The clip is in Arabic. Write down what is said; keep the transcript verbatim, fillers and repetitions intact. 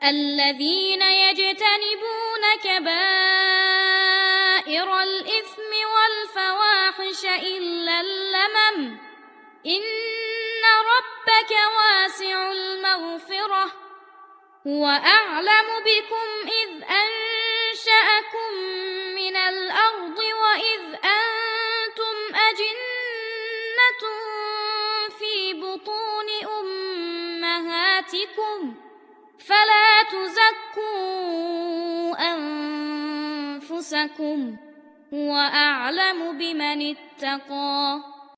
الذين يجتنبون كبائر الإثم والفواحش إلا اللمم إن ربك واسع المغفرة هو أعلم بكم إذ أنشأكم من الأرض وإذ أنتم أجنة في بطون أمهاتكم فلا تزكوا أنفسكم هو أعلم بمن اتقى